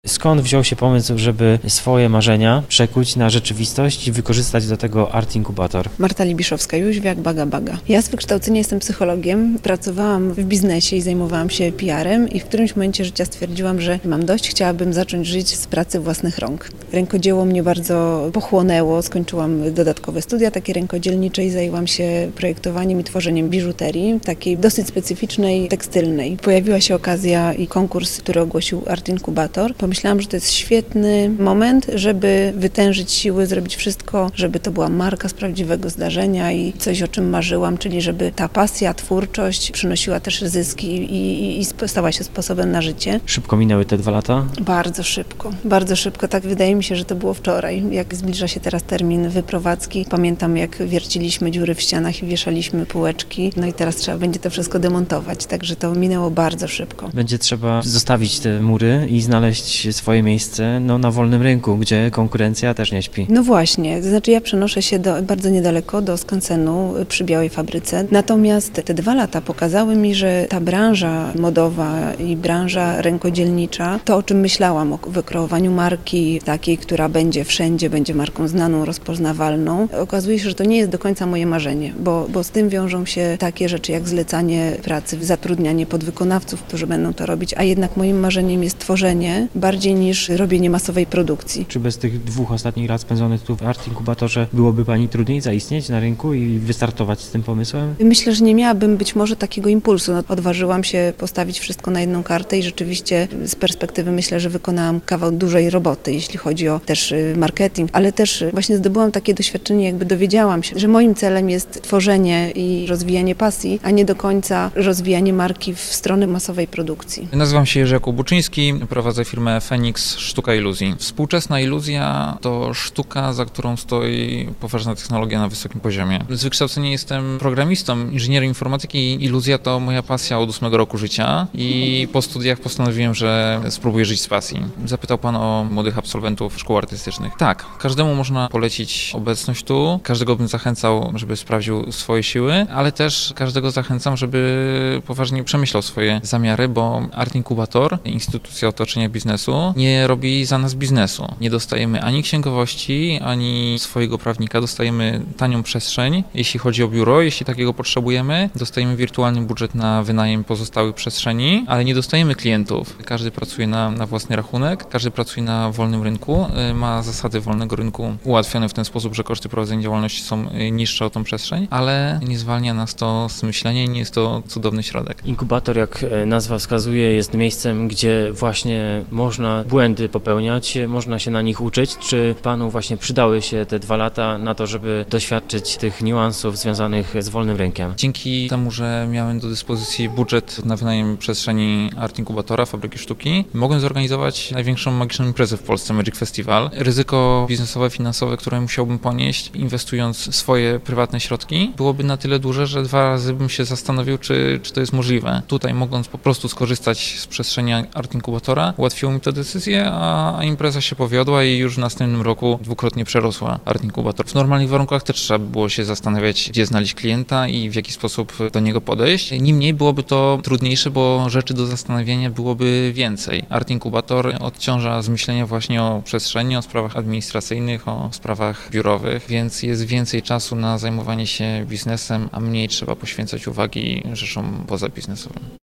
Skąd wziął się pomysł, żeby swoje marzenia przekuć na rzeczywistość i wykorzystać do tego Art Inkubator? Marta Libiszowska-Jóźwiak, Baga Baga. Ja z wykształcenia jestem psychologiem, pracowałam w biznesie i zajmowałam się PR-em i w którymś momencie życia stwierdziłam, że mam dość, chciałabym zacząć żyć z pracy własnych rąk. Rękodzieło mnie bardzo pochłonęło, skończyłam dodatkowe studia takie rękodzielnicze i zajęłam się projektowaniem i tworzeniem biżuterii, takiej dosyć specyficznej, tekstylnej. Pojawiła się okazja i konkurs, który ogłosił Art Inkubator. Pomyślałam, że to jest świetny moment, żeby wytężyć siły, zrobić wszystko, żeby to była marka z prawdziwego zdarzenia i coś, o czym marzyłam, czyli żeby ta pasja, twórczość przynosiła też zyski i stała się sposobem na życie. Szybko minęły te 2 lata? Bardzo szybko, bardzo szybko. Tak wydaje mi się, że to było wczoraj. Jak zbliża się teraz termin wyprowadzki, pamiętam jak wierciliśmy dziury w ścianach i wieszaliśmy półeczki, no i teraz trzeba będzie to wszystko demontować, także to minęło bardzo szybko. Będzie trzeba zostawić te mury i znaleźć swoje miejsce na wolnym rynku, gdzie konkurencja też nie śpi. No właśnie, to znaczy ja przenoszę się bardzo niedaleko do skansenu przy Białej Fabryce, natomiast te 2 lata pokazały mi, że ta branża modowa i branża rękodzielnicza, to o czym myślałam, o wykreowaniu marki takiej, która będzie wszędzie, będzie marką znaną, rozpoznawalną, okazuje się, że to nie jest do końca moje marzenie, bo z tym wiążą się takie rzeczy jak zlecanie pracy, zatrudnianie podwykonawców, którzy będą to robić, a jednak moim marzeniem jest tworzenie bardziej niż robienie masowej produkcji. Czy bez tych 2 ostatnich lat spędzonych tu w Art Inkubatorze byłoby Pani trudniej zaistnieć na rynku i wystartować z tym pomysłem? Myślę, że nie miałabym być może takiego impulsu. Odważyłam się postawić wszystko na jedną kartę i rzeczywiście z perspektywy myślę, że wykonałam kawał dużej roboty, jeśli chodzi o też marketing, ale też właśnie zdobyłam takie doświadczenie, jakby dowiedziałam się, że moim celem jest tworzenie i rozwijanie pasji, a nie do końca rozwijanie marki w stronę masowej produkcji. Nazywam się Jerzy Jakub Buczyński, prowadzę firmę Fenix Sztuka Iluzji. Współczesna iluzja to sztuka, za którą stoi poważna technologia na wysokim poziomie. Z wykształcenia jestem programistą, inżynierem informatyki. Iluzja to moja pasja od 8 roku życia i po studiach postanowiłem, że spróbuję żyć z pasji. Zapytał Pan o młodych absolwentów szkół artystycznych. Tak, każdemu można polecić obecność tu, każdego bym zachęcał, żeby sprawdził swoje siły, ale też każdego zachęcam, żeby poważnie przemyślał swoje zamiary, bo Art Inkubator, instytucja otoczenia biznesu, nie robi za nas biznesu. Nie dostajemy ani księgowości, ani swojego prawnika, dostajemy tanią przestrzeń, jeśli chodzi o biuro, jeśli takiego potrzebujemy, dostajemy wirtualny budżet na wynajem pozostałych przestrzeni, ale nie dostajemy klientów. Każdy pracuje na własny rachunek, każdy pracuje na wolnym rynku, ma zasady wolnego rynku ułatwione w ten sposób, że koszty prowadzenia działalności są niższe o tą przestrzeń, ale nie zwalnia nas to z myślenia i nie jest to cudowny środek. Inkubator, jak nazwa wskazuje, jest miejscem, gdzie właśnie można błędy popełniać, można się na nich uczyć. Czy Panu właśnie przydały się te 2 lata na to, żeby doświadczyć tych niuansów związanych z wolnym rynkiem? Dzięki temu, że miałem do dyspozycji budżet na wynajem przestrzeni Art Inkubatora, Fabryki Sztuki, mogłem zorganizować największą magiczną imprezę w Polsce, Magic Festival. Ryzyko biznesowe, finansowe, które musiałbym ponieść, inwestując swoje prywatne środki, byłoby na tyle duże, że 2 razy bym się zastanowił, czy to jest możliwe. Tutaj, mogąc po prostu skorzystać z przestrzeni Art Inkubatora, ułatwiło mi to decyzję, a impreza się powiodła i już w następnym roku 2-krotnie przerosła Art Inkubator. W normalnych warunkach też trzeba było się zastanawiać, gdzie znaleźć klienta i w jaki sposób do niego podejść. Niemniej byłoby to trudniejsze, bo rzeczy do zastanowienia byłoby więcej. Art Inkubator odciąża z myślenia właśnie o przestrzeni, o sprawach administracyjnych, o sprawach biurowych, więc jest więcej czasu na zajmowanie się biznesem, a mniej trzeba poświęcać uwagi rzeczom pozabiznesowym.